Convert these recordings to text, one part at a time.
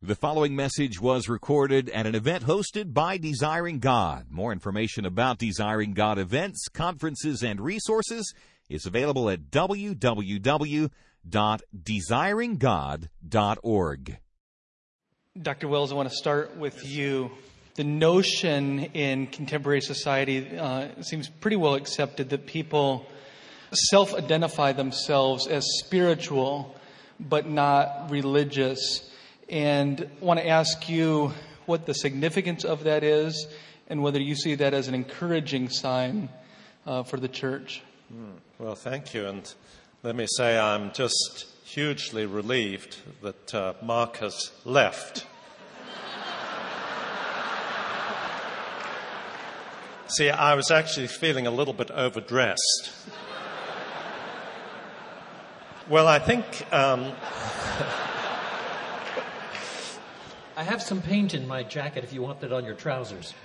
The following message was recorded at an event hosted by Desiring God. More information about Desiring God events, conferences, and resources is available at www.desiringgod.org. Dr. Wells, I want to start with you. The notion in contemporary society seems pretty well accepted that people self-identify themselves as spiritual but not religious. And I want to ask you what the significance of that is and whether you see that as an encouraging sign for the church. Well, thank you. And let me say I'm just hugely relieved that Mark has left. See, I was actually feeling a little bit overdressed. Well, I think... I have some paint in my jacket if you want that on your trousers.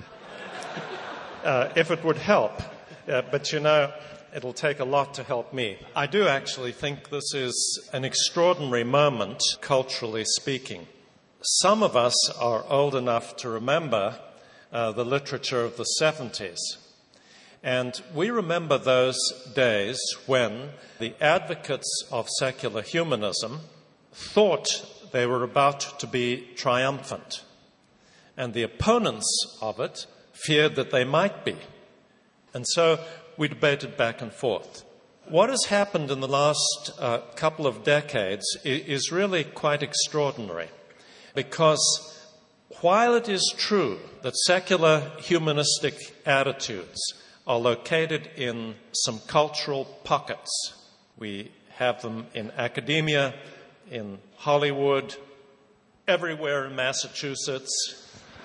If it would help. But you know, it'll take a lot to help me. I do actually think this is an extraordinary moment, culturally speaking. Some of us are old enough to remember the literature of the 70s. And we remember those days when the advocates of secular humanism thought they were about to be triumphant. And the opponents of it feared that they might be. And so we debated back and forth. What has happened in the last couple of decades is really quite extraordinary. Because while it is true that secular humanistic attitudes are located in some cultural pockets, we have them in academia, in Hollywood, everywhere in Massachusetts.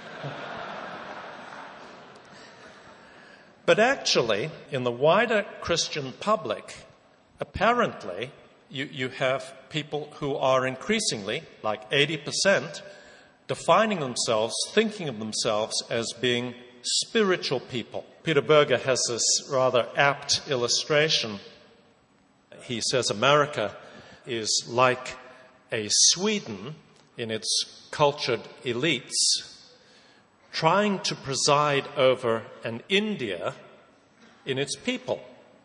But actually, in the wider Christian public, apparently, you have people who are increasingly, like 80%, defining themselves, thinking of themselves as being spiritual people. Peter Berger has this rather apt illustration. He says America is like a Sweden in its cultured elites trying to preside over an India in its people.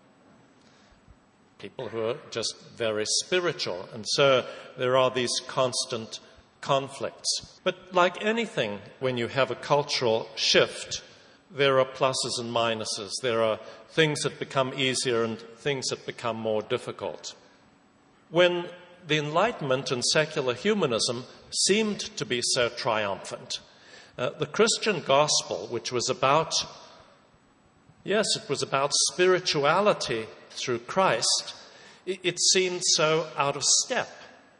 People who are just very spiritual. And so there are these constant conflicts. But like anything, when you have a cultural shift, there are pluses and minuses. There are things that become easier and things that become more difficult. When the Enlightenment and secular humanism seemed to be so triumphant, the Christian gospel, which was about, it was about spirituality through Christ, it seemed so out of step.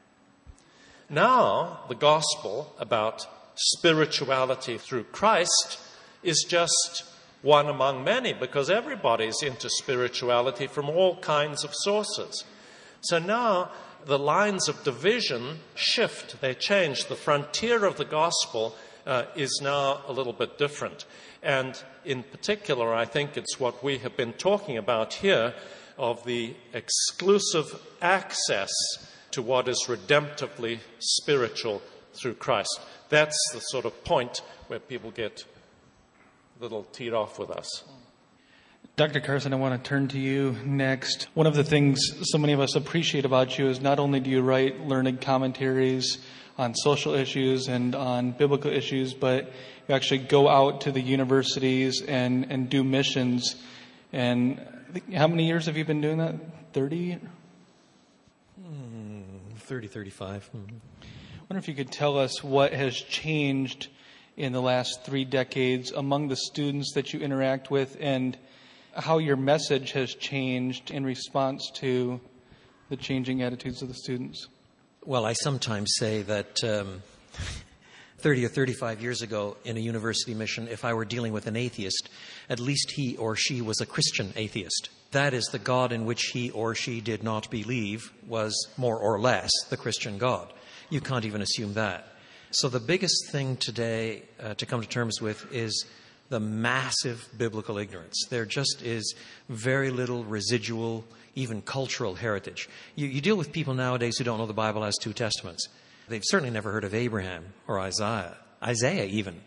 Now, the gospel about spirituality through Christ is just one among many, because everybody's into spirituality from all kinds of sources. So now the lines of division shift, they change. The frontier of the gospel is now a little bit different. And in particular, I think it's what we have been talking about here, of the exclusive access to what is redemptively spiritual through Christ. That's the sort of point where people get a little teed off with us. Dr. Carson, I want to turn to you next. One of the things so many of us appreciate about you is not only do you write learned commentaries on social issues and on biblical issues, but you actually go out to the universities and do missions. And how many years have you been doing that? 30? 35. I wonder if you could tell us what has changed in the last 3 decades among the students that you interact with, and how your message has changed in response to the changing attitudes of the students. Well, I sometimes say that 30 or 35 years ago in a university mission, if I were dealing with an atheist, at least he or she was a Christian atheist. That is, the God in which he or she did not believe was more or less the Christian God. You can't even assume that. So the biggest thing today to come to terms with is the massive biblical ignorance. There just is very little residual, even cultural heritage. You deal with people nowadays who don't know the Bible has 2 testaments. They've certainly never heard of Abraham or Isaiah even.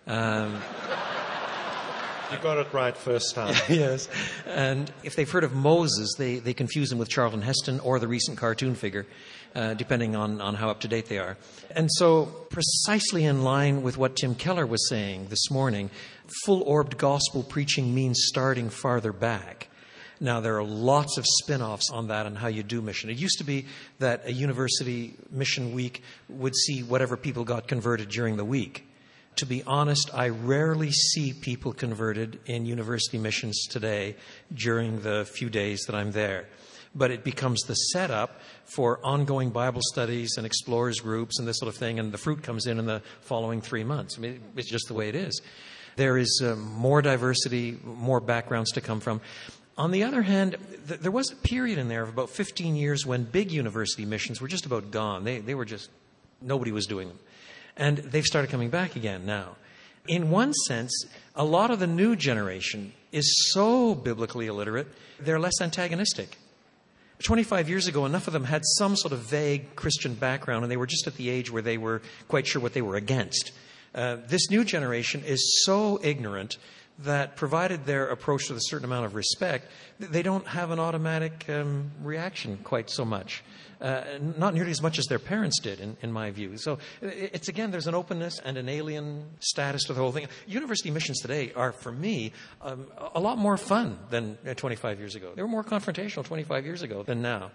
You got it right first time. Yes. And if they've heard of Moses, they confuse him with Charlton Heston or the recent cartoon figure, depending on how up-to-date they are. And so, precisely in line with what Tim Keller was saying this morning, full-orbed gospel preaching means starting farther back. Now, there are lots of spin-offs on that and how you do mission. It used to be that a university mission week would see whatever people got converted during the week. To be honest, I rarely see people converted in university missions today during the few days that I'm there. But it becomes the setup for ongoing Bible studies and explorers groups and this sort of thing, and the fruit comes in the following 3 months. I mean, it's just the way it is. There is more diversity, more backgrounds to come from. On the other hand, there was a period in there of about 15 years when big university missions were just about gone. They were just, nobody was doing them. And they've started coming back again now. In one sense, a lot of the new generation is so biblically illiterate, they're less antagonistic. 25 years ago, enough of them had some sort of vague Christian background, and they were just at the age where they were quite sure what they were against. This new generation is so ignorant that provided they're approached with a certain amount of respect, they don't have an automatic reaction quite so much. Not nearly as much as their parents did, in my view. So it's, again, there's an openness and an alien status to the whole thing. University missions today are, for me, a lot more fun than 25 years ago. They were more confrontational 25 years ago than now.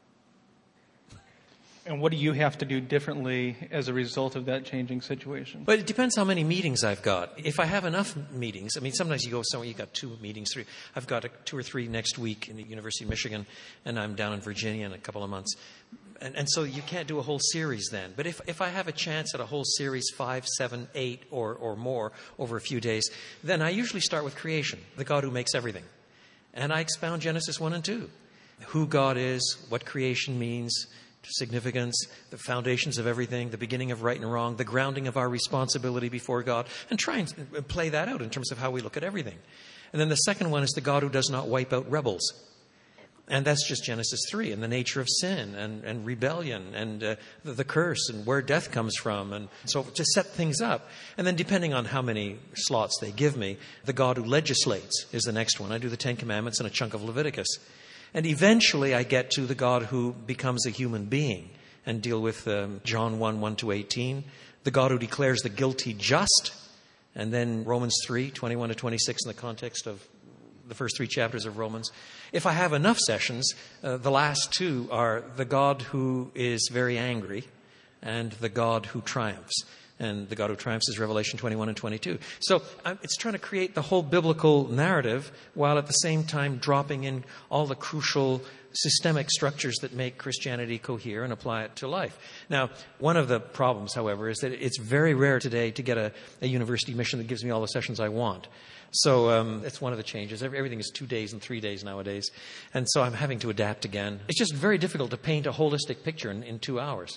And what do you have to do differently as a result of that changing situation? But it depends how many meetings I've got. If I have enough meetings, I mean, sometimes you go somewhere, you've got 2 meetings, 3. I've got 2 or 3 next week in the University of Michigan, and I'm down in Virginia in a couple of months. And so you can't do a whole series then. But if I have a chance at a whole series, 5, 7, 8, or more over a few days, then I usually start with creation, the God who makes everything. And I expound Genesis 1 and 2. Who God is, what creation means, significance, the foundations of everything, the beginning of right and wrong, the grounding of our responsibility before God, and try and play that out in terms of how we look at everything. And then the second one is the God who does not wipe out rebels. And that's just Genesis 3, and the nature of sin and rebellion and the curse and where death comes from. And so to set things up. And then depending on how many slots they give me, the God who legislates is the next one. I do the 10 Commandments and a chunk of Leviticus. And eventually I get to the God who becomes a human being and deal with John 1 to 18, the God who declares the guilty just, and then Romans 3, 21 to 26 in the context of the first 3 chapters of Romans. If I have enough sessions, the last 2 are the God who is very angry and the God who triumphs. And the God who triumphs is Revelation 21 and 22. So it's trying to create the whole biblical narrative while at the same time dropping in all the crucial systemic structures that make Christianity cohere and apply it to life. Now, one of the problems, however, is that it's very rare today to get a university mission that gives me all the sessions I want. So it's one of the changes. Everything is 2 days and 3 days nowadays. And so I'm having to adapt again. It's just very difficult to paint a holistic picture in 2 hours.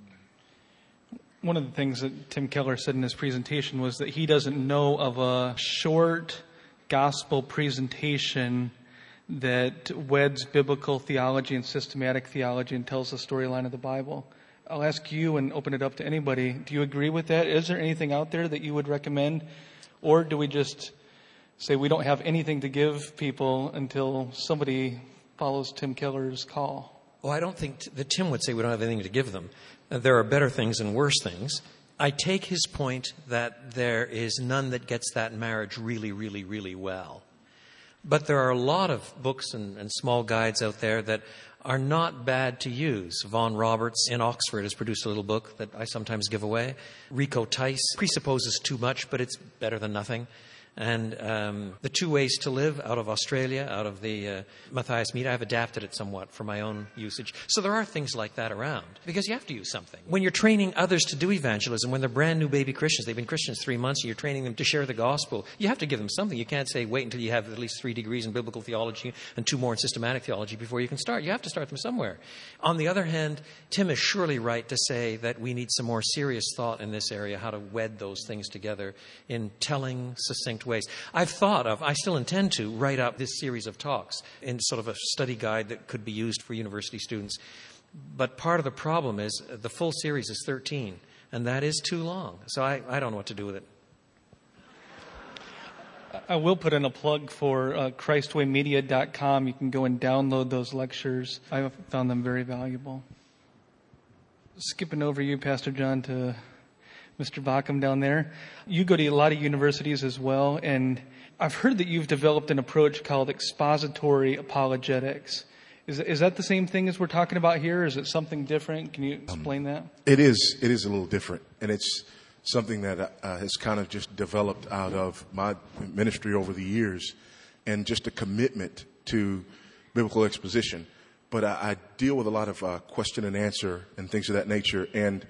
One of the things that Tim Keller said in his presentation was that he doesn't know of a short gospel presentation that weds biblical theology and systematic theology and tells the storyline of the Bible. I'll ask you and open it up to anybody. Do you agree with that? Is there anything out there that you would recommend? Or do we just say we don't have anything to give people until somebody follows Tim Keller's call? Well, I don't think that Tim would say we don't have anything to give them. There are better things and worse things. I take his point that there is none that gets that marriage really, really, really well. But there are a lot of books and small guides out there that are not bad to use. Vaughan Roberts in Oxford has produced a little book that I sometimes give away. Rico Tice presupposes too much, but it's better than nothing. And The 2 Ways to Live out of Australia, out of the Matthias Mead, I've adapted it somewhat for my own usage. So there are things like that around, because you have to use something. When you're training others to do evangelism, when they're brand new baby Christians, they've been Christians 3 months, and you're training them to share the gospel, you have to give them something. You can't say wait until you have at least 3 degrees in biblical theology and 2 more in systematic theology before you can start. You have to start them somewhere. On the other hand, Tim is surely right to say that we need some more serious thought in this area, how to wed those things together in telling, succinct ways. I still intend to write up this series of talks in sort of a study guide that could be used for university students. But part of the problem is the full series is 13, and that is too long. So I don't know what to do with it. I will put in a plug for ChristwayMedia.com. You can go and download those lectures. I have found them very valuable. Skipping over you, Pastor John, to Mr. Bauckham down there. You go to a lot of universities as well, and I've heard that you've developed an approach called expository apologetics. Is that the same thing as we're talking about here? Is it something different? Can you explain that? It is a little different, and it's something that has kind of just developed out of my ministry over the years and just a commitment to biblical exposition. But I deal with a lot of question and answer and things of that nature, and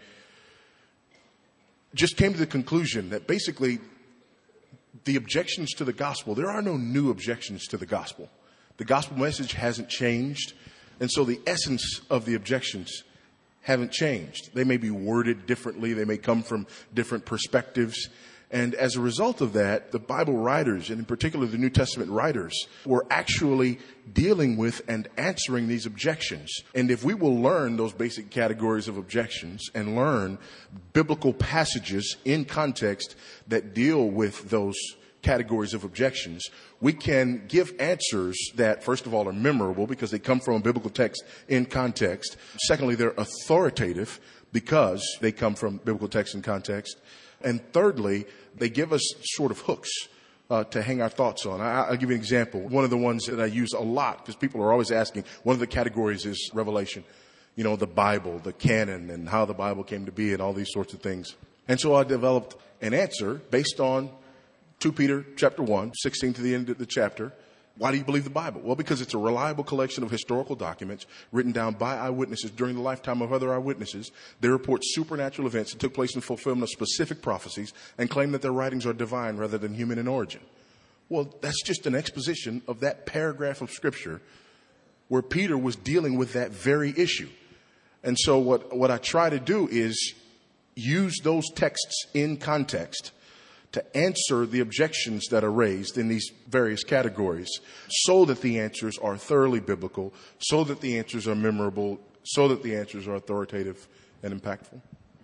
just came to the conclusion that basically the objections to the gospel, there are no new objections to the gospel. The gospel message hasn't changed, and so the essence of the objections haven't changed. They may be worded differently. They may come from different perspectives. And as a result of that, the Bible writers, and in particular the New Testament writers, were actually dealing with and answering these objections. And if we will learn those basic categories of objections and learn biblical passages in context that deal with those categories of objections, we can give answers that, first of all, are memorable because they come from a biblical text in context. Secondly, they're authoritative because they come from biblical text in context. And thirdly, they give us sort of hooks to hang our thoughts on. I'll give you an example. One of the ones that I use a lot, because people are always asking, one of the categories is Revelation. You know, the Bible, the canon, and how the Bible came to be, and all these sorts of things. And so I developed an answer based on 2 Peter chapter 1, 16 to the end of the chapter. Why do you believe the Bible? Well, because it's a reliable collection of historical documents written down by eyewitnesses during the lifetime of other eyewitnesses. They report supernatural events that took place in fulfillment of specific prophecies and claim that their writings are divine rather than human in origin. Well, that's just an exposition of that paragraph of Scripture where Peter was dealing with that very issue. And so what I try to do is use those texts in context to answer the objections that are raised in these various categories so that the answers are thoroughly biblical, so that the answers are memorable, so that the answers are authoritative and impactful.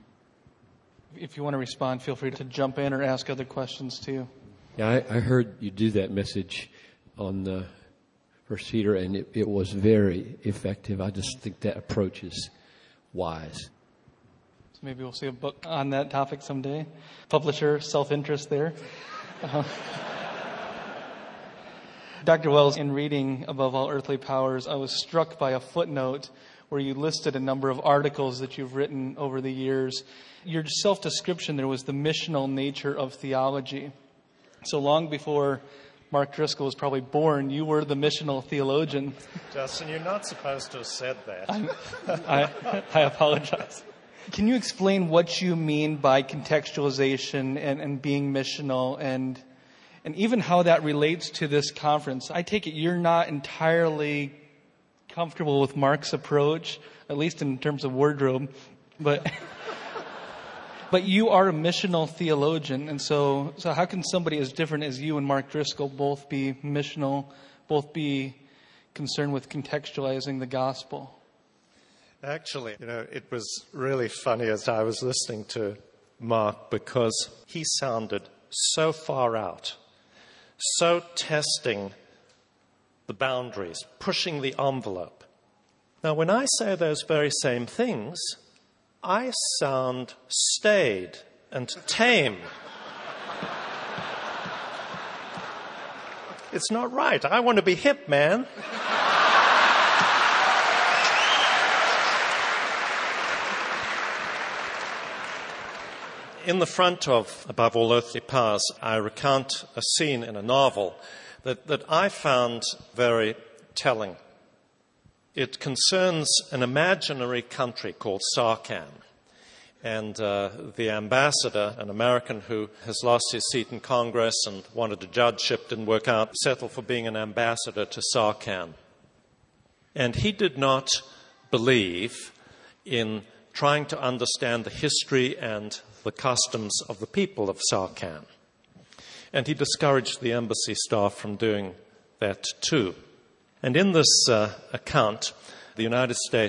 If you want to respond, feel free to jump in or ask other questions too. Yeah, I heard you do that message on 1 Peter, and it was very effective. I just think that approach is wise. So maybe we'll see a book on that topic someday. Publisher, self-interest there. Dr. Wells, in reading Above All Earthly Powers, I was struck by a footnote where you listed a number of articles that you've written over the years. Your self-description there was the missional nature of theology. So long before Mark Driscoll was probably born, you were the missional theologian. Justin, you're not supposed to have said that. I apologize. Can you explain what you mean by contextualization and being missional and even how that relates to this conference? I take it you're not entirely comfortable with Mark's approach, at least in terms of wardrobe, but you are a missional theologian, and so how can somebody as different as you and Mark Driscoll both be missional, both be concerned with contextualizing the gospel? Actually, it was really funny as I was listening to Mark because he sounded so far out, so testing the boundaries, pushing the envelope. Now, when I say those very same things, I sound staid and tame. It's not right. I want to be hip, man. In the front of Above All Earthly Powers, I recount a scene in a novel that I found very telling. It concerns an imaginary country called Sarkhan. And the ambassador, an American who has lost his seat in Congress and wanted a judgeship, didn't work out, settled for being an ambassador to Sarkhan. And he did not believe in trying to understand the history and the customs of the people of Sarkhan. And he discouraged the embassy staff from doing that too. And in this account, the United States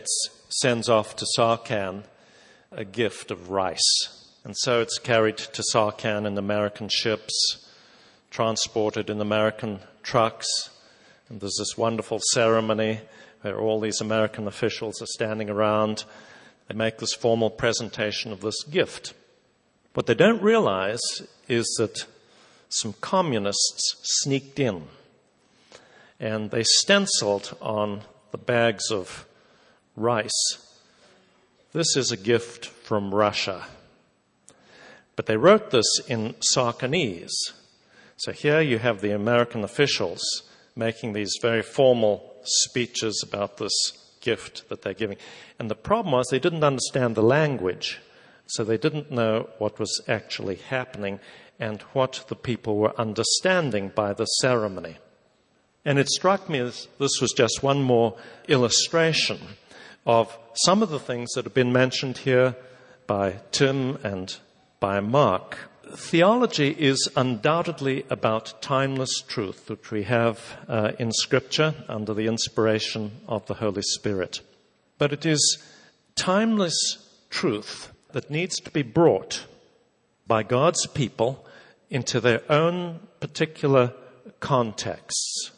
sends off to Sarkhan a gift of rice. And so it's carried to Sarkhan in American ships, transported in American trucks. And there's this wonderful ceremony where all these American officials are standing around. They make this formal presentation of this gift. What they don't realize is that some communists sneaked in, and they stenciled on the bags of rice, "This is a gift from Russia." But they wrote this in Sarkhanese. So here you have the American officials making these very formal speeches about this gift that they're giving. And the problem was they didn't understand the language, so they didn't know what was actually happening and what the people were understanding by the ceremony. And it struck me as this was just one more illustration of some of the things that have been mentioned here by Tim and by Mark. Theology is undoubtedly about timeless truth, which we have in Scripture under the inspiration of the Holy Spirit. But it is timeless truth that needs to be brought by God's people into their own particular contexts.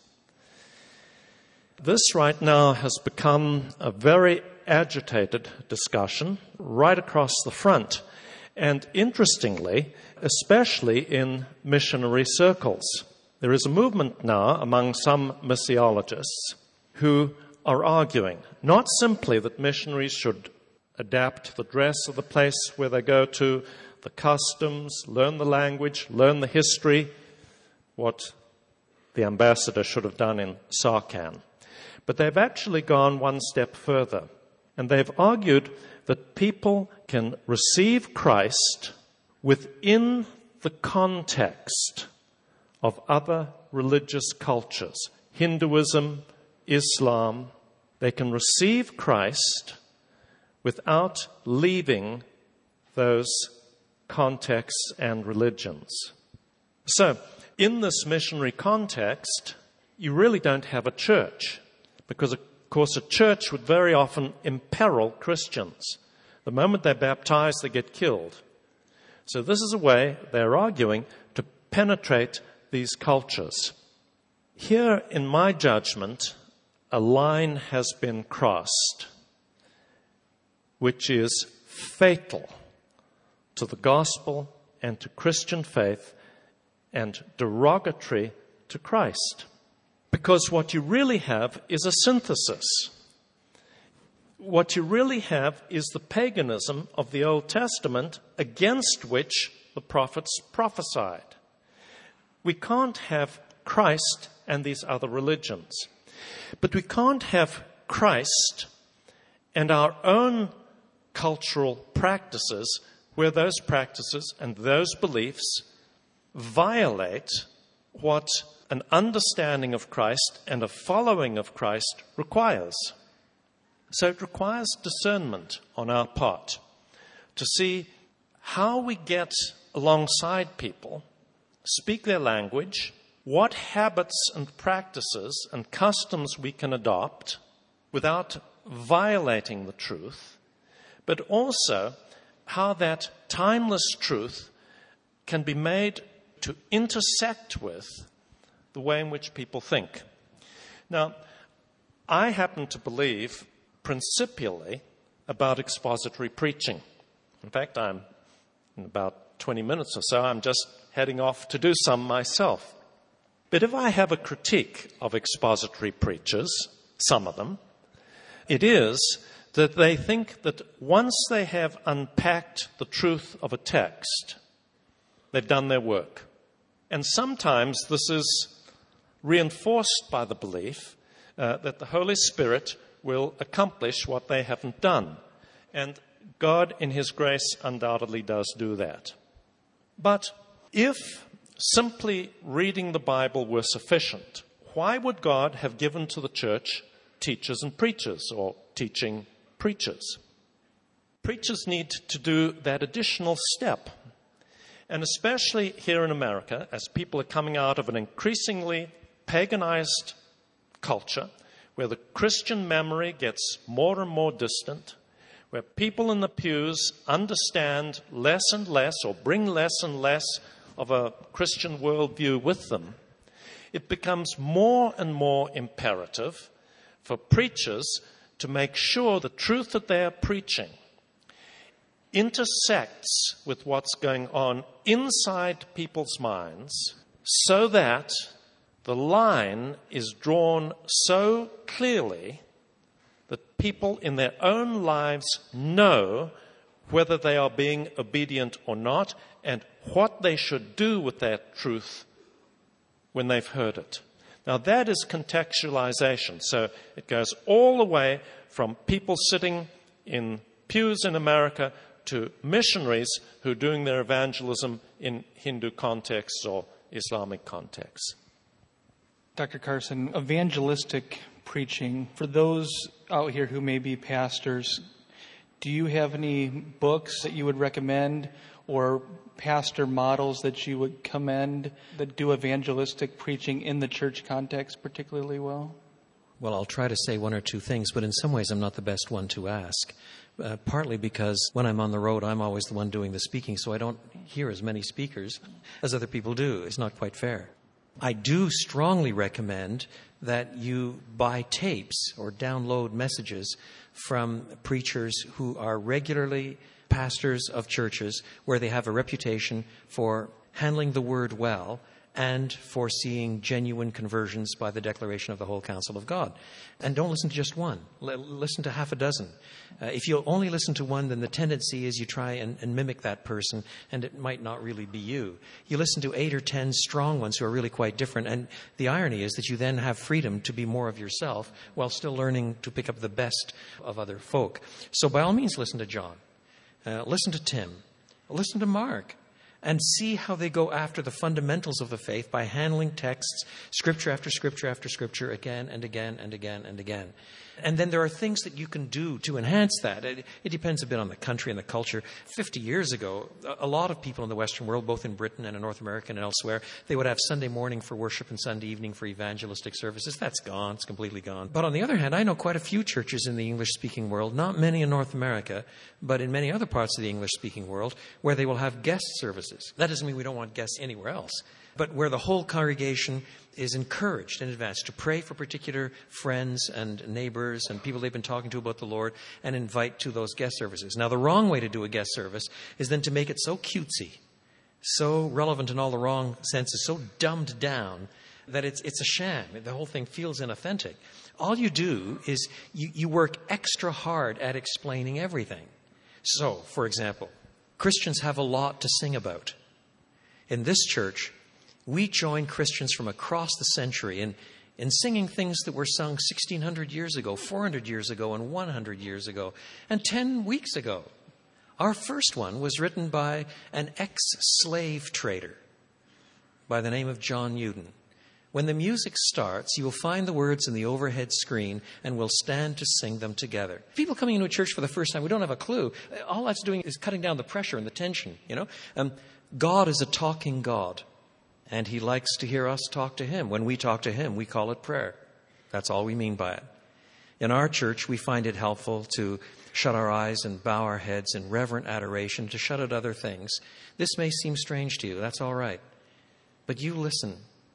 This right now has become a very agitated discussion right across the front. And interestingly, especially in missionary circles, there is a movement now among some missiologists who are arguing not simply that missionaries should adapt the dress of the place where they go to, the customs, learn the language, learn the history, what the ambassador should have done in Sarkhan. But they've actually gone one step further, and they've argued that people can receive Christ within the context of other religious cultures, Hinduism, Islam. They can receive Christ without leaving those contexts and religions. So, in this missionary context, you really don't have a church, because, of course, a church would very often imperil Christians. The moment they're baptized, they get killed. So this is a way, they're arguing, to penetrate these cultures. Here, in my judgment, a line has been crossed, which is fatal to the gospel and to Christian faith and derogatory to Christ. Because what you really have is a synthesis. What you really have is the paganism of the Old Testament against which the prophets prophesied. We can't have Christ and these other religions. But we can't have Christ and our own cultural practices where those practices and those beliefs violate what an understanding of Christ and a following of Christ requires. So it requires discernment on our part to see how we get alongside people, speak their language, what habits and practices and customs we can adopt without violating the truth, but also how that timeless truth can be made to intersect with the way in which people think. Now, I happen to believe principially about expository preaching. In fact, in about 20 minutes or so, I'm just heading off to do some myself. But if I have a critique of expository preachers, some of them, it is that they think that once they have unpacked the truth of a text, they've done their work. And sometimes this is reinforced by the belief that the Holy Spirit will accomplish what they haven't done. And God, in His grace, undoubtedly does do that. But if simply reading the Bible were sufficient, why would God have given to the church teachers and preachers, or teaching preachers? Preachers need to do that additional step. And especially here in America, as people are coming out of an increasingly paganized culture, where the Christian memory gets more and more distant, where people in the pews understand less and less or bring less and less of a Christian worldview with them, it becomes more and more imperative for preachers to make sure the truth that they are preaching intersects with what's going on inside people's minds, so that the line is drawn so clearly that people in their own lives know whether they are being obedient or not and what they should do with that truth when they've heard it. Now, that is contextualization. So it goes all the way from people sitting in pews in America to missionaries who are doing their evangelism in Hindu contexts or Islamic contexts. Dr. Carson, evangelistic preaching, for those out here who may be pastors, do you have any books that you would recommend or pastor models that you would commend that do evangelistic preaching in the church context particularly well? Well, I'll try to say one or two things, but in some ways I'm not the best one to ask. Partly because when I'm on the road, I'm always the one doing the speaking, so I don't hear as many speakers as other people do. It's not quite fair. I do strongly recommend that you buy tapes or download messages from preachers who are regularly pastors of churches where they have a reputation for handling the word well and for seeing genuine conversions by the declaration of the whole counsel of God. And don't listen to just one. Listen to half a dozen. If you only listen to one, then the tendency is you try and mimic that person, and it might not really be you. You listen to 8 or 10 strong ones who are really quite different, and the irony is that you then have freedom to be more of yourself while still learning to pick up the best of other folk. So by all means, listen to John. Listen to Tim. Listen to Mark. And see how they go after the fundamentals of the faith by handling texts, scripture after scripture after scripture, again and again and again and again. And then there are things that you can do to enhance that. It depends a bit on the country and the culture. 50 years ago, a lot of people in the Western world, both in Britain and in North America and elsewhere, they would have Sunday morning for worship and Sunday evening for evangelistic services. That's gone. It's completely gone. But on the other hand, I know quite a few churches in the English-speaking world, not many in North America, but in many other parts of the English-speaking world, where they will have guest services. That doesn't mean we don't want guests anywhere else, but where the whole congregation is encouraged in advance to pray for particular friends and neighbors and people they've been talking to about the Lord and invite to those guest services. Now, the wrong way to do a guest service is then to make it so cutesy, so relevant in all the wrong senses, so dumbed down that it's a sham. The whole thing feels inauthentic. All you do is you work extra hard at explaining everything. So, for example, Christians have a lot to sing about. In this church, we join Christians from across the century in singing things that were sung 1,600 years ago, 400 years ago, and 100 years ago, and 10 weeks ago. Our first one was written by an ex-slave trader by the name of John Newton. When the music starts, you will find the words in the overhead screen and we'll stand to sing them together. People coming into a church for the first time, we don't have a clue. All that's doing is cutting down the pressure and the tension, you know. God is a talking God, and He likes to hear us talk to Him. When we talk to Him, we call it prayer. That's all we mean by it. In our church, we find it helpful to shut our eyes and bow our heads in reverent adoration, to shut out other things. This may seem strange to you. That's all right. But you listen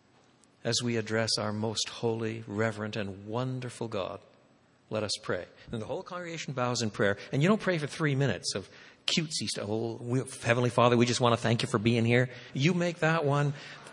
as we address our most holy, reverent, and wonderful God. Let us pray. And the whole congregation bows in prayer. And you don't pray for 3 minutes of cutesy stuff. Oh, Heavenly Father, we just want to thank you for being here. You make that one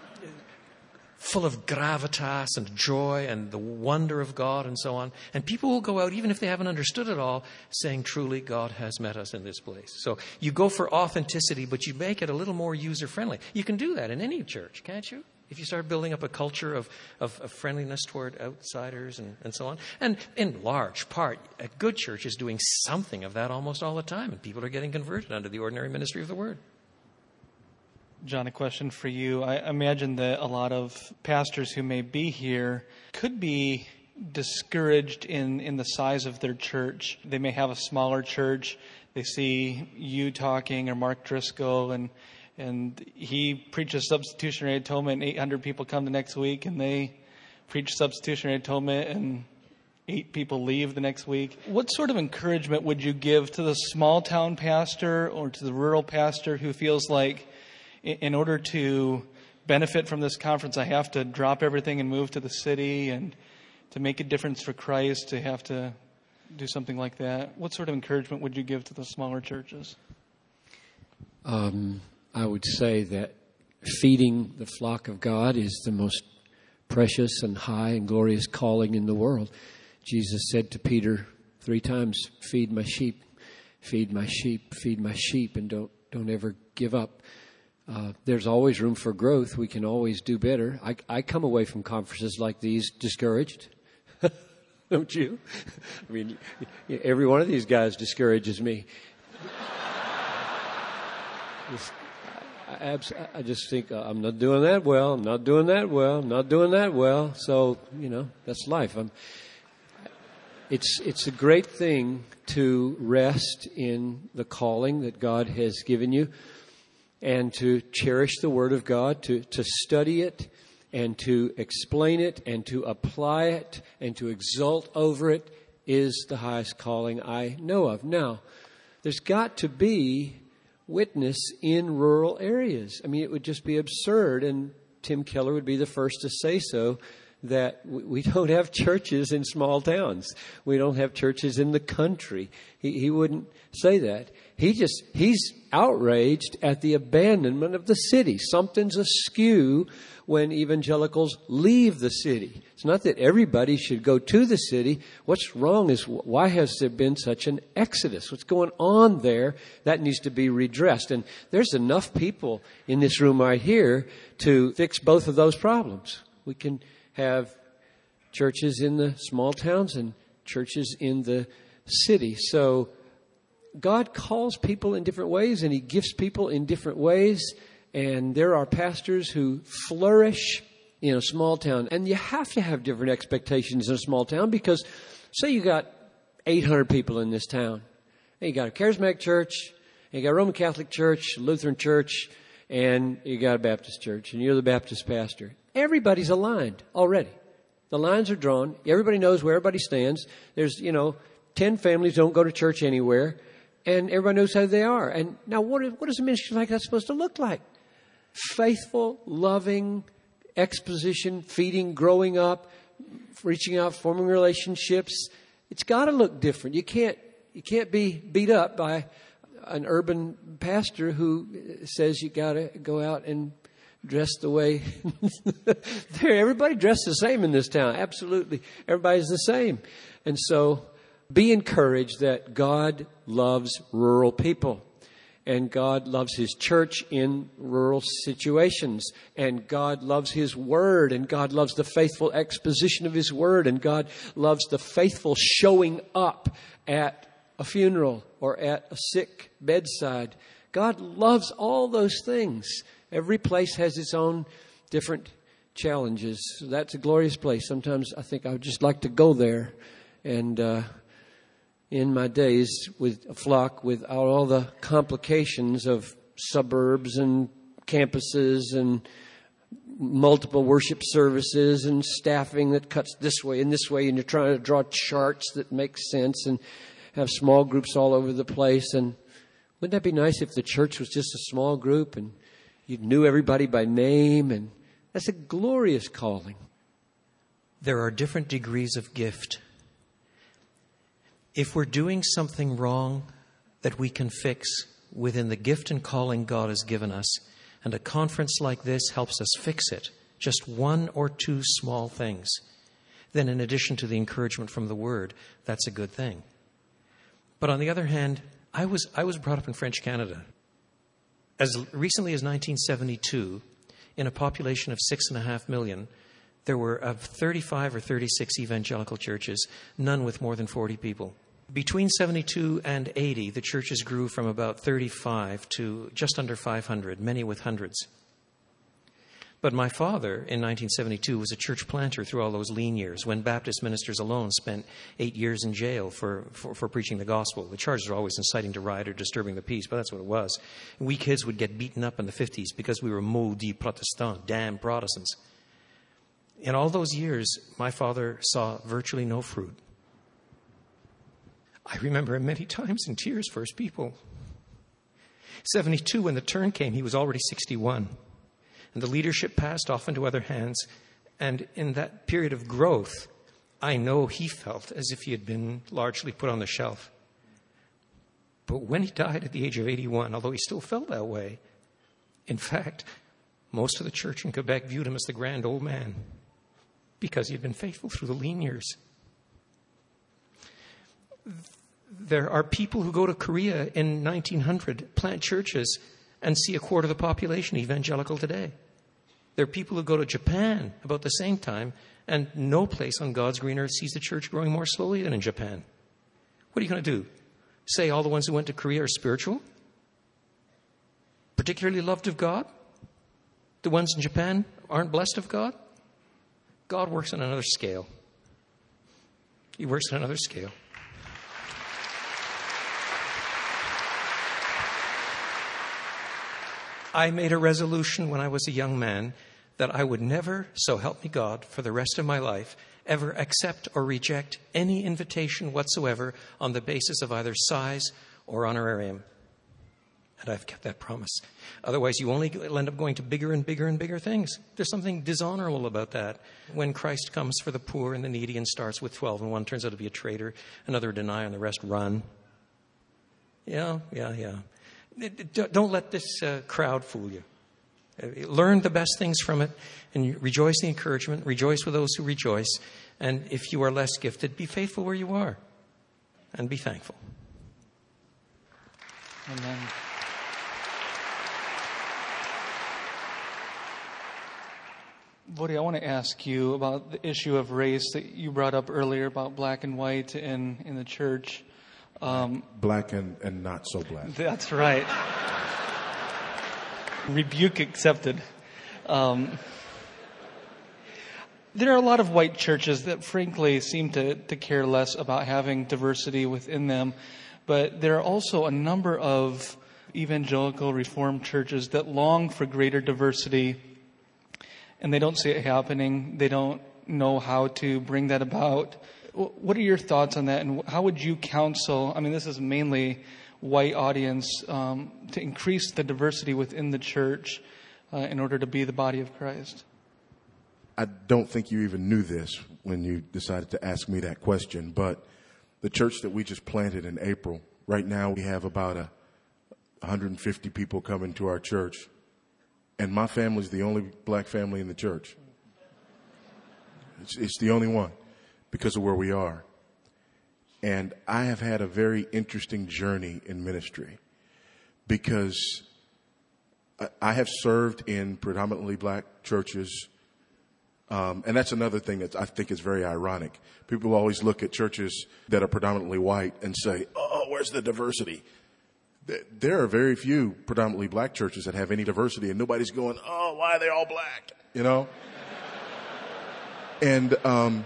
full of gravitas and joy and the wonder of God and so on. And people will go out, even if they haven't understood it all, saying, truly, God has met us in this place. So you go for authenticity, but you make it a little more user-friendly. You can do that in any church, can't you? If you start building up a culture of friendliness toward outsiders and so on. And in large part, a good church is doing something of that almost all the time. And people are getting converted under the ordinary ministry of the Word. John, a question for you. I imagine that a lot of pastors who may be here could be discouraged in the size of their church. They may have a smaller church. They see you talking or Mark Driscoll and he preaches substitutionary atonement and 800 people come the next week and they preach substitutionary atonement and 8 people leave the next week. What sort of encouragement would you give to the small town pastor or to the rural pastor who feels like in order to benefit from this conference, I have to drop everything and move to the city, and to make a difference for Christ, to have to do something like that? What sort of encouragement would you give to the smaller churches? I would say that feeding the flock of God is the most precious and high and glorious calling in the world. Jesus said to Peter 3 times, "Feed my sheep, feed my sheep, feed my sheep, and don't ever give up." There's always room for growth. We can always do better. I come away from conferences like these discouraged. Don't you? I mean, every one of these guys discourages me. I just think, I'm not doing that well. I'm not doing that well. I'm not doing that well. So, that's life. It's a great thing to rest in the calling that God has given you and to cherish the Word of God, to study it and to explain it and to apply it and to exult over it is the highest calling I know of. Now, there's got to be witness in rural areas. I mean, it would just be absurd, and Tim Keller would be the first to say so, that we don't have churches in small towns. We don't have churches in the country. He wouldn't say that. He's outraged at the abandonment of the city. Something's askew when evangelicals leave the city. It's not that everybody should go to the city. What's wrong is, why has there been such an exodus? What's going on there? That needs to be redressed. And there's enough people in this room right here to fix both of those problems. We can have churches in the small towns and churches in the city. So God calls people in different ways, and He gifts people in different ways. And there are pastors who flourish in a small town. And you have to have different expectations in a small town, because say you got 800 people in this town. And you got a charismatic church, and you got a Roman Catholic church, Lutheran church, and you got a Baptist church, and you're the Baptist pastor. Everybody's aligned already. The lines are drawn. Everybody knows where everybody stands. There's, 10 families don't go to church anywhere, and everybody knows how they are. And now what is a ministry like that supposed to look like? Faithful, loving, exposition, feeding, growing up, reaching out, forming relationships. It's got to look different. You can't be beat up by an urban pastor who says you got to go out and dress the way everybody dressed the same in this town. Absolutely. Everybody's the same. And so be encouraged that God loves rural people, and God loves His church in rural situations, and God loves His Word, and God loves the faithful exposition of His Word, and God loves the faithful showing up at a funeral or at a sick bedside. God loves all those things. Every place has its own different challenges. So that's a glorious place. Sometimes I think I would just like to go there. And in my days with a flock, without all the complications of suburbs and campuses and multiple worship services and staffing that cuts this way, and you're trying to draw charts that make sense and have small groups all over the place. And wouldn't that be nice if the church was just a small group and you knew everybody by name? And that's a glorious calling. There are different degrees of gift. If we're doing something wrong that we can fix within the gift and calling God has given us, and a conference like this helps us fix it, just 1 or 2 small things, then in addition to the encouragement from the Word, that's a good thing. But on the other hand, I was brought up in French Canada. As recently as 1972, in a population of 6.5 million, there were 35 or 36 evangelical churches, none with more than 40 people. Between 72 and 80, the churches grew from about 35 to just under 500, many with hundreds. But my father, in 1972, was a church planter through all those lean years, when Baptist ministers alone spent 8 years in jail for preaching the gospel. The charges were always inciting to riot or disturbing the peace, but that's what it was. And we kids would get beaten up in the 50s because we were maudits protestants, damn Protestants. In all those years, my father saw virtually no fruit. I remember him many times in tears for his people. 72, when the turn came, he was already 61. And the leadership passed off into other hands. And in that period of growth, I know he felt as if he had been largely put on the shelf. But when he died at the age of 81, although he still felt that way, in fact, most of the church in Quebec viewed him as the grand old man because he had been faithful through the lean years. There are people who go to Korea in 1900, plant churches, and see a quarter of the population evangelical today. There are people who go to Japan about the same time, and no place on God's green earth sees the church growing more slowly than in Japan. What are you going to do? Say all the ones who went to Korea are spiritual? Particularly loved of God? The ones in Japan aren't blessed of God? God works on another scale. He works on another scale. I made a resolution when I was a young man that I would never, so help me God, for the rest of my life, ever accept or reject any invitation whatsoever on the basis of either size or honorarium. And I've kept that promise. Otherwise, you only end up going to bigger and bigger and bigger things. There's something dishonorable about that. When Christ comes for the poor and the needy and starts with 12 and one turns out to be a traitor, another deny and the rest run. Yeah. Don't let this crowd fool you. Learn the best things from it and rejoice in the encouragement. Rejoice with those who rejoice. And if you are less gifted, be faithful where you are and be thankful. Amen. Woody, I want to ask you about the issue of race that you brought up earlier about black and white in the church. Black and not so black. That's right. Rebuke accepted. There are a lot of white churches that frankly seem to care less about having diversity within them. But there are also a number of evangelical Reformed churches that long for greater diversity, and they don't see it happening. They don't know how to bring that about. What are your thoughts on that, and how would you counsel, this is mainly white audience, to increase the diversity within the church in order to be the body of Christ? I don't think you even knew this when you decided to ask me that question, but the church that we just planted in April, right now we have about 150 people coming to our church, and my family's the only black family in the church. It's the only one because of where we are. And I have had a very interesting journey in ministry because I have served in predominantly black churches. And that's another thing that I think is very ironic. People always look at churches that are predominantly white and say, oh, where's the diversity? There are very few predominantly black churches that have any diversity, and nobody's going, oh, why are they all black? And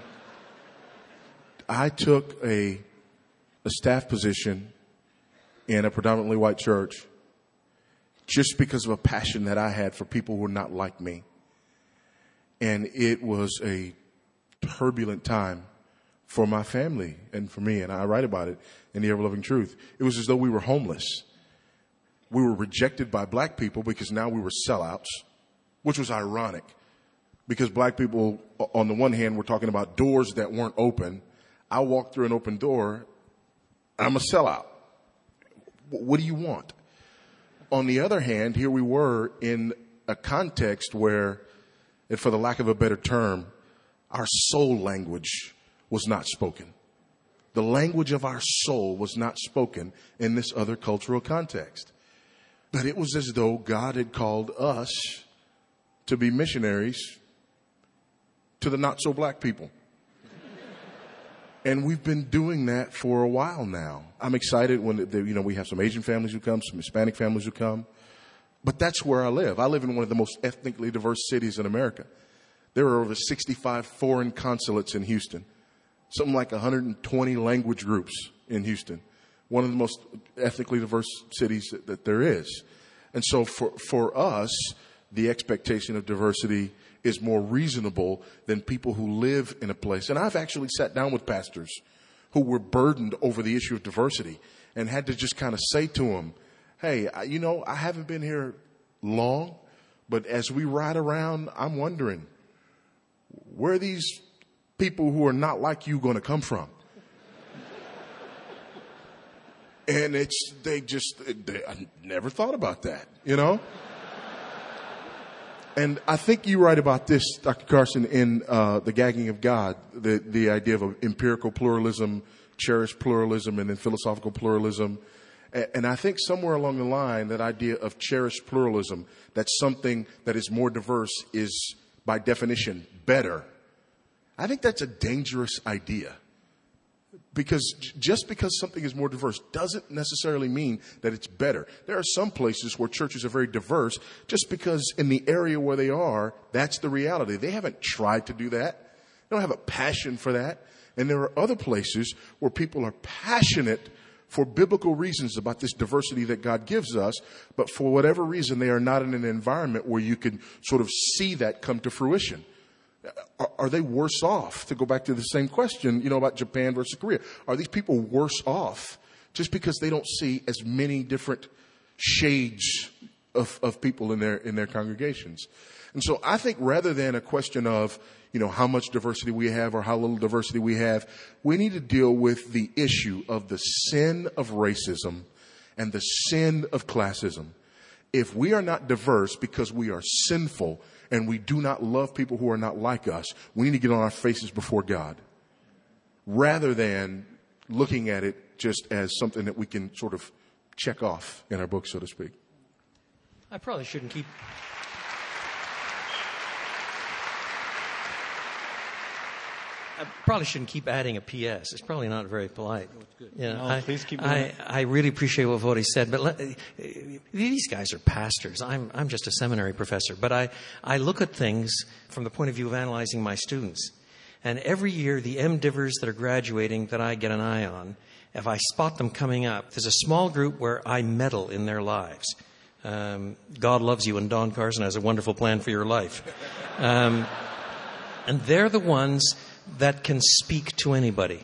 I took a staff position in a predominantly white church just because of a passion that I had for people who were not like me. And it was a turbulent time for my family and for me, and I write about it in The Ever-Loving Truth. It was as though we were homeless. We were rejected by black people because now we were sellouts, which was ironic because black people, on the one hand, were talking about doors that weren't open. I walked through an open door. I'm a sellout. What do you want? On the other hand, here we were in a context where, and for the lack of a better term, our soul language was not spoken. The language of our soul was not spoken in this other cultural context. But it was as though God had called us to be missionaries to the not so black people. And we've been doing that for a while now. I'm excited when we have some Asian families who come, some Hispanic families who come. But that's where I live. I live in one of the most ethnically diverse cities in America. There are over 65 foreign consulates in Houston. Something like 120 language groups in Houston. One of the most ethnically diverse cities that there is. And so for us, the expectation of diversity is more reasonable than people who live in a place. And I've actually sat down with pastors who were burdened over the issue of diversity and had to just kind of say to them, hey, I haven't been here long, but as we ride around, I'm wondering, where are these people who are not like you going to come from? And I never thought about that, And I think you're right about this, Dr. Carson, in The Gagging of God, the idea of empirical pluralism, cherished pluralism, and then philosophical pluralism. And I think somewhere along the line, that idea of cherished pluralism, that something that is more diverse is, by definition, better. I think that's a dangerous idea. Because just because something is more diverse doesn't necessarily mean that it's better. There are some places where churches are very diverse just because in the area where they are, that's the reality. They haven't tried to do that. They don't have a passion for that. And there are other places where people are passionate for biblical reasons about this diversity that God gives us, but for whatever reason, they are not in an environment where you can sort of see that come to fruition. Are they worse off? To go back to the same question, about Japan versus Korea. Are these people worse off just because they don't see as many different shades of people in their congregations? And so I think rather than a question of, how much diversity we have or how little diversity we have, we need to deal with the issue of the sin of racism and the sin of classism. If we are not diverse because we are sinful and we do not love people who are not like us, we need to get on our faces before God rather than looking at it just as something that we can sort of check off in our book, so to speak. I probably shouldn't keep adding a PS. It's probably not very polite. Please keep doing it. I really appreciate what Vodi said, but these guys are pastors. I'm just a seminary professor. But I look at things from the point of view of analyzing my students. And every year, the MDivers that are graduating that I get an eye on, if I spot them coming up, there's a small group where I meddle in their lives. God loves you, and Don Carson has a wonderful plan for your life. And they're the ones that can speak to anybody.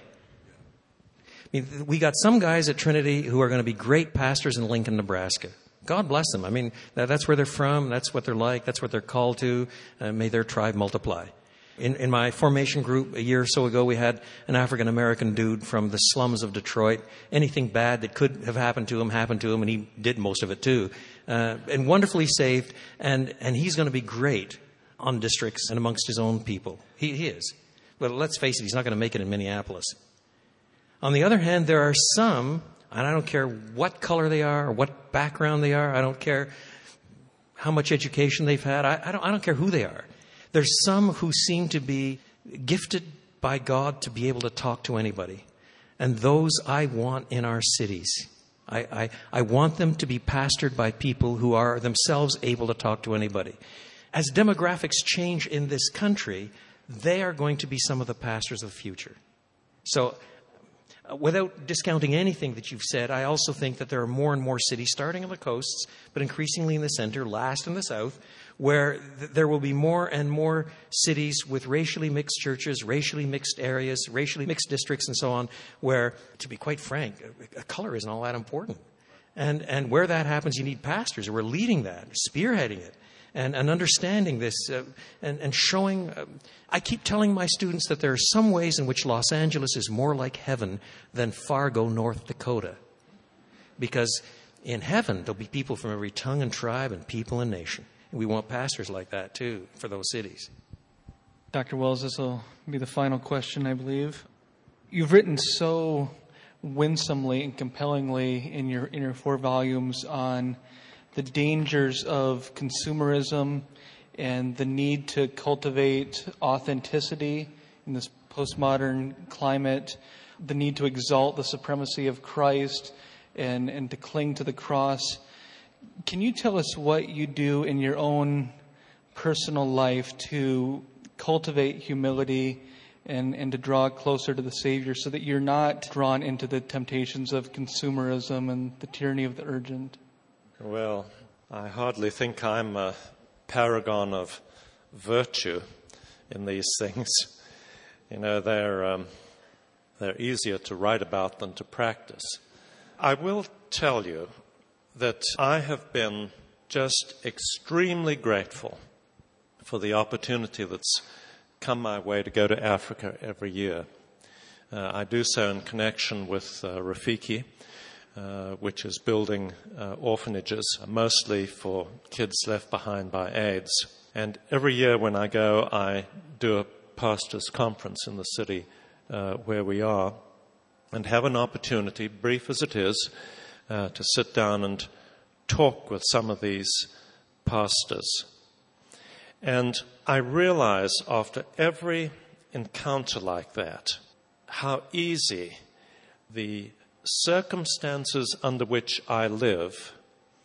I mean, we got some guys at Trinity who are going to be great pastors in Lincoln, Nebraska. God bless them. I mean, that's where they're from. That's what they're like. That's what they're called to. May their tribe multiply. In my formation group a year or so ago, we had an African-American dude from the slums of Detroit. Anything bad that could have happened to him, and he did most of it too. And wonderfully saved, and he's going to be great on districts and amongst his own people. He is. But let's face it, he's not going to make it in Minneapolis. On the other hand, there are some, and I don't care what color they are or what background they are. I don't care how much education they've had. I don't care who they are. There's some who seem to be gifted by God to be able to talk to anybody. And those I want in our cities. I want them to be pastored by people who are themselves able to talk to anybody. As demographics change in this country, they are going to be some of the pastors of the future. So, without discounting anything that you've said, I also think that there are more and more cities, starting on the coasts, but increasingly in the center, last in the south, where there will be more and more cities with racially mixed churches, racially mixed areas, racially mixed districts, and so on, where, to be quite frank, color isn't all that important. And where that happens, you need pastors who are leading that, spearheading it. And understanding this and showing. I keep telling my students that there are some ways in which Los Angeles is more like heaven than Fargo, North Dakota. Because in heaven, there'll be people from every tongue and tribe and people and nation. And we want pastors like that, too, for those cities. Dr. Wells, this will be the final question, I believe. You've written so winsomely and compellingly in your 4 volumes on the dangers of consumerism and the need to cultivate authenticity in this postmodern climate, the need to exalt the supremacy of Christ and to cling to the cross. Can you tell us what you do in your own personal life to cultivate humility and to draw closer to the Savior so that you're not drawn into the temptations of consumerism and the tyranny of the urgent? Well, I hardly think I'm a paragon of virtue in these things. They're They're easier to write about than to practice. I will tell you that I have been just extremely grateful for the opportunity that's come my way to go to Africa every year. I do so in connection with Rafiki, which is building orphanages, mostly for kids left behind by AIDS. And every year when I go, I do a pastors' conference in the city where we are, and have an opportunity, brief as it is, to sit down and talk with some of these pastors. And I realize after every encounter like that, how easy the circumstances under which I live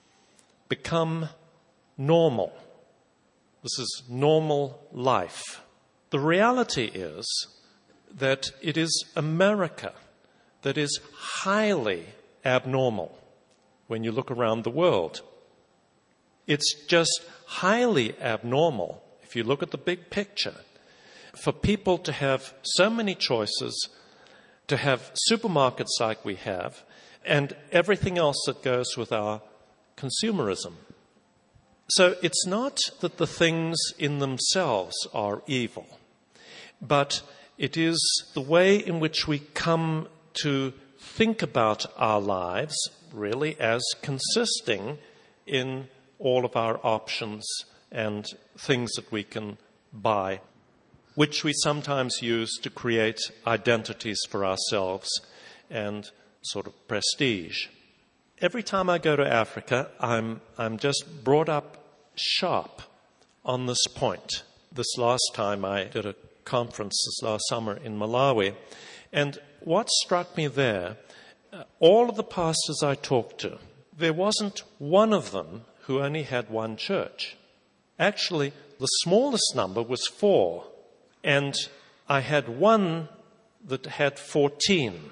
become normal. This is normal life. The reality is that it is America that is highly abnormal when you look around the world. It's just highly abnormal, if you look at the big picture, for people to have so many choices, to have supermarkets like we have, and everything else that goes with our consumerism. So it's not that the things in themselves are evil, but it is the way in which we come to think about our lives really as consisting in all of our options and things that we can buy, which we sometimes use to create identities for ourselves and sort of prestige. Every time I go to Africa, I'm just brought up sharp on this point. This last time I did a conference this last summer in Malawi, and what struck me there, all of the pastors I talked to, there wasn't one of them who only had one church. Actually, the smallest number was 4, and I had one that had 14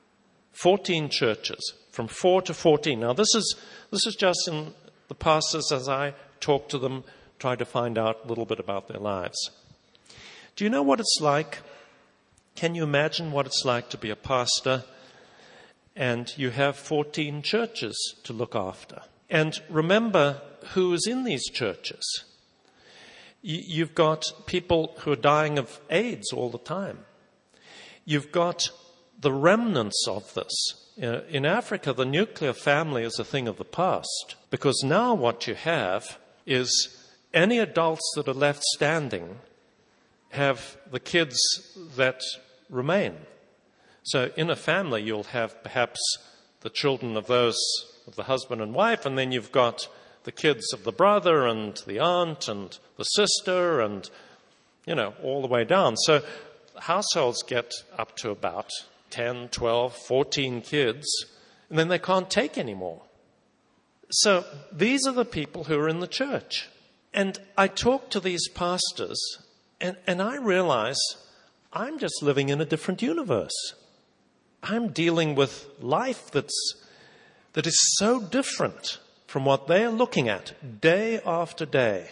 churches, from 4 to 14. Now, this is just in the pastors as I talk to them, try to find out a little bit about their lives. Do you know what it's like? Can you imagine what it's like to be a pastor and you have 14 churches to look after? And remember who is in these churches. You've got people who are dying of AIDS all the time. You've got the remnants of this. In Africa, the nuclear family is a thing of the past, because now what you have is any adults that are left standing have the kids that remain. So in a family, you'll have perhaps the children of those of the husband and wife, and then you've got the kids of the brother and the aunt and the sister and, all the way down. So households get up to about 10, 12, 14 kids, and then they can't take any more. So these are the people who are in the church. And I talk to these pastors, and I realize I'm just living in a different universe. I'm dealing with life that is so different from what they're looking at day after day.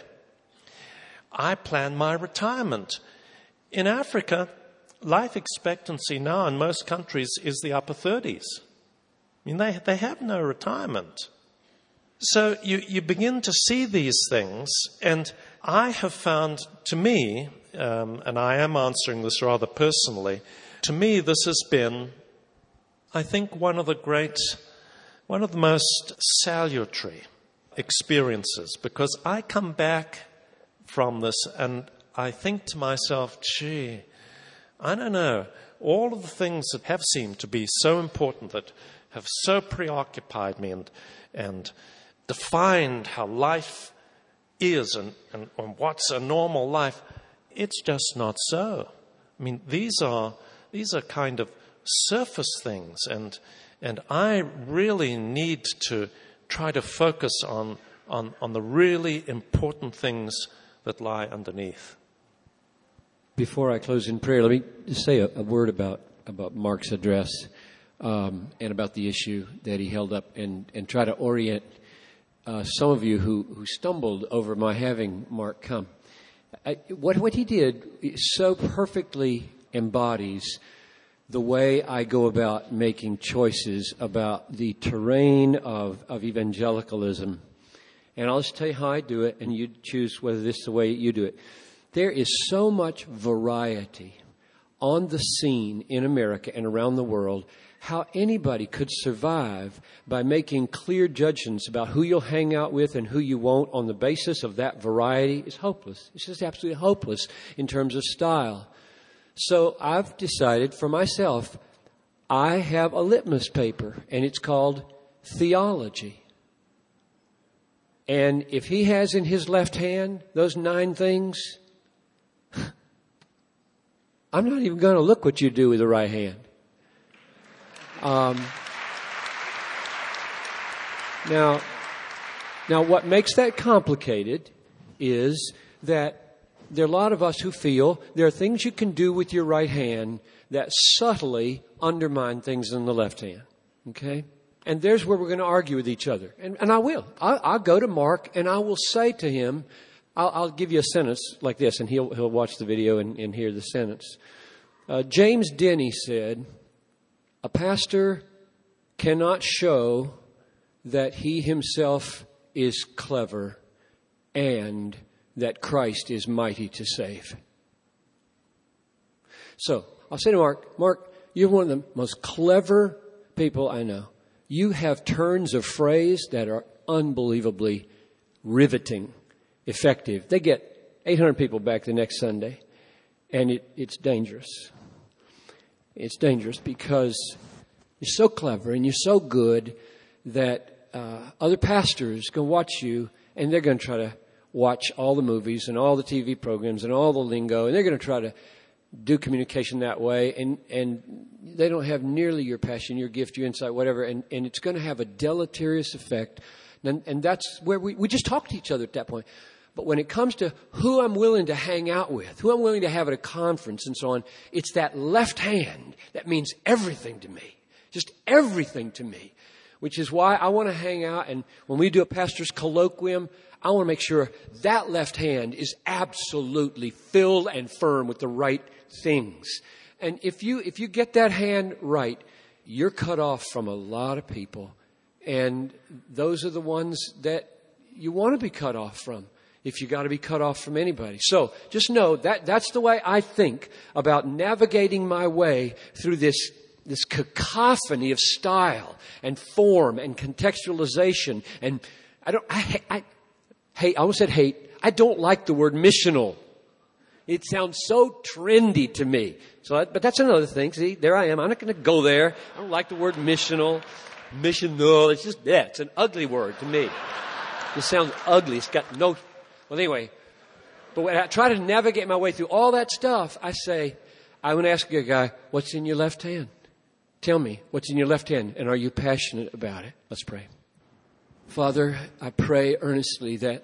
I plan my retirement. In Africa, life expectancy now in most countries is the upper 30s. I mean, they have no retirement. So you begin to see these things, and I have found, to me, and I am answering this rather personally, to me this has been, I think, one of the most salutary experiences, because I come back from this and I think to myself, gee, I don't know, all of the things that have seemed to be so important, that have so preoccupied me and defined how life is and what's a normal life, it's just not so. I mean, these are kind of surface things, and I really need to try to focus on the really important things that lie underneath. Before I close in prayer, let me just say a word about Mark's address and about the issue that he held up, and try to orient some of you who stumbled over my having Mark come. What he did so perfectly embodies the way I go about making choices about the terrain of evangelicalism. And I'll just tell you how I do it, and you choose whether this is the way you do it. There is so much variety on the scene in America and around the world. How anybody could survive by making clear judgments about who you'll hang out with and who you won't on the basis of that variety is hopeless. It's just absolutely hopeless in terms of style. So I've decided for myself, I have a litmus paper, and it's called theology. And if he has in his left hand those 9 things, I'm not even going to look what you do with the right hand. Now, what makes that complicated is that there are a lot of us who feel there are things you can do with your right hand that subtly undermine things in the left hand. Okay? And there's where we're going to argue with each other. And I will. I'll go to Mark and I will say to him, I'll give you a sentence like this, and he'll watch the video and hear the sentence. James Denny said, a pastor cannot show that he himself is clever and that Christ is mighty to save. So I'll say to Mark, you're one of the most clever people I know. You have turns of phrase that are unbelievably riveting, effective. They get 800 people back the next Sunday, and it's dangerous. It's dangerous because you're so clever and you're so good that other pastors can watch you, and they're going to try to watch all the movies and all the TV programs and all the lingo, and they're going to try to do communication that way, and they don't have nearly your passion, your gift, your insight, whatever, and it's going to have a deleterious effect. And that's where we just talk to each other at that point. But when it comes to who I'm willing to hang out with, who I'm willing to have at a conference and so on, it's that left hand that means everything to me. Just everything to me. Which is why I want to hang out, and when we do a pastor's colloquium, I want to make sure that left hand is absolutely filled and firm with the right things. And if you get that hand right, you're cut off from a lot of people. And those are the ones that you want to be cut off from, if you got to be cut off from anybody. So just know that that's the way I think about navigating my way through this cacophony of style and form and contextualization. And I almost said hate. I don't like the word missional. It sounds so trendy to me. But that's another thing. See, there I am. I'm not going to go there. I don't like the word missional. Missional. It's just, it's an ugly word to me. It sounds ugly. It's got no, well, anyway. But when I try to navigate my way through all that stuff, I say, I want to ask you a guy, what's in your left hand? Tell me what's in your left hand, and are you passionate about it? Let's pray. Father, I pray earnestly that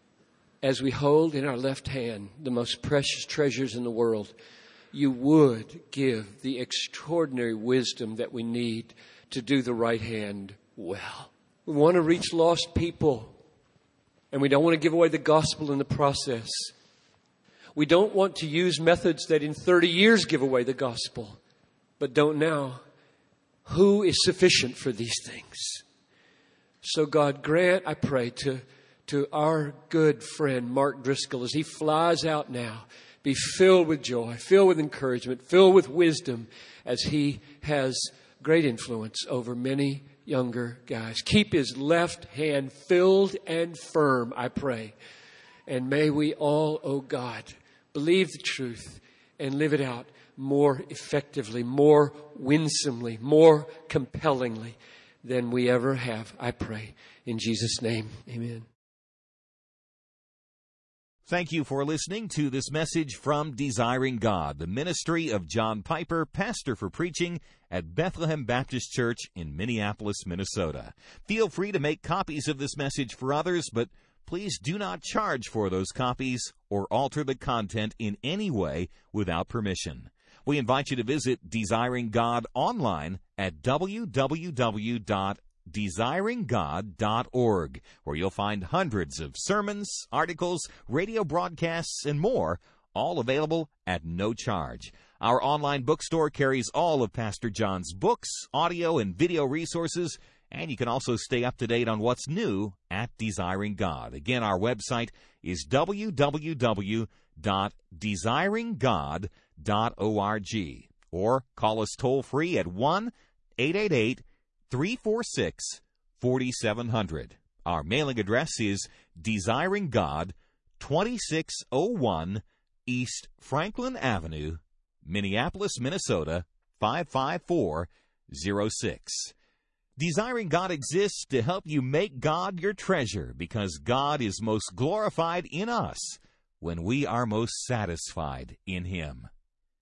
as we hold in our left hand the most precious treasures in the world, you would give the extraordinary wisdom that we need to do the right hand well. We want to reach lost people, and we don't want to give away the gospel in the process. We don't want to use methods that in 30 years give away the gospel, but don't now. Who is sufficient for these things? So God, grant, I pray, to our good friend Mark Driscoll, as he flies out now, be filled with joy, filled with encouragement, filled with wisdom, as he has great influence over many younger guys. Keep his left hand filled and firm, I pray. And may we all, oh God, believe the truth and live it out more effectively, more winsomely, more compellingly than we ever have, I pray. In Jesus' name, amen. Thank you for listening to this message from Desiring God, the ministry of John Piper, pastor for preaching at Bethlehem Baptist Church in Minneapolis, Minnesota. Feel free to make copies of this message for others, but please do not charge for those copies or alter the content in any way without permission. We invite you to visit Desiring God online at www.desiringgod.org, where you'll find hundreds of sermons, articles, radio broadcasts, and more, all available at no charge. Our online bookstore carries all of Pastor John's books, audio, and video resources, and you can also stay up to date on what's new at Desiring God. Again, our website is www.desiringgod.org, or call us toll-free at 1-888-346-4700. Our mailing address is Desiring God, 2601 East Franklin Avenue, Minneapolis, Minnesota, 55406. Desiring God exists to help you make God your treasure, because God is most glorified in us when we are most satisfied in Him.